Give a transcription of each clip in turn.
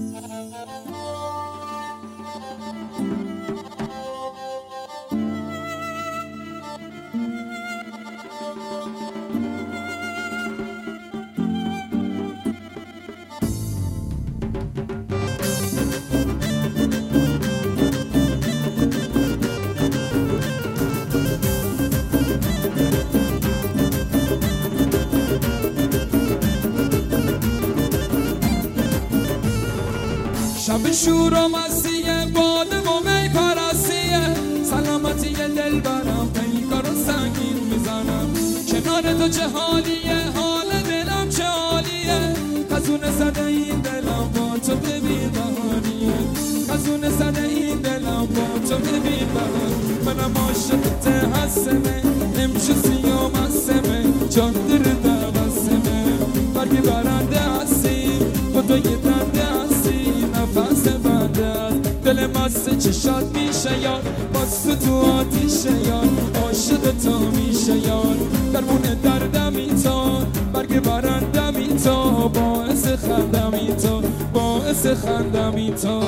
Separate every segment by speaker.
Speaker 1: شب شور و مسیه باده و می پرستیه سلامتی دل برم پیکار و سنگین میزنم کنار تو چه حالیه حال دلم چه حالیه خزونه زده این دلم با تو ببین بهانیه خزونه زده این دلم با تو ببین بهانیه منم عاشقت هستمه امشو سیام هستمه جان در دوستمه برگی برنده هستی خدای دنده هستی نفس بنده دل مست چشات میشه یار باز تو آتیشه یار عاشق تو میشه یار درمون دردمی تو برگ برندمی تو باعث خندمی تو باعث خندمی تو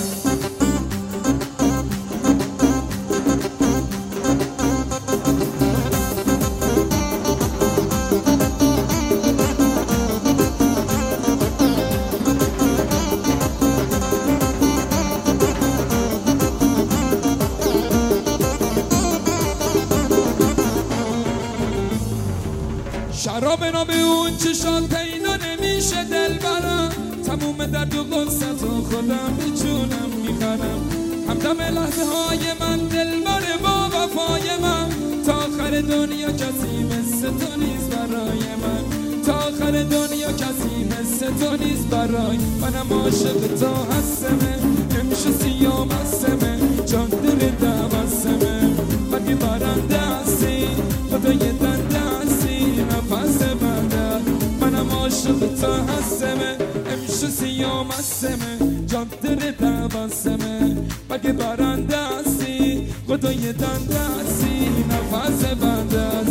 Speaker 1: شراب نام اون چشان پیدا نمیشه دل برم تموم درد و غصت و خودم به جونم میخرم همدم لحظه های من دل باره با وفای من تا آخر دنیا کسی مثل تو نیست برای من تا آخر دنیا کسی مثل تو نیست برای منم عاشق تو هستمه امشو سیام هستمه جان در دوستمه برگی برنده هستی خدای دنده هستی نفس بنده منم عاشق تو هستمه امشو سیام هستمه جان در دوستمه برگی برنده هستی خدای دنده هستی نفس بنده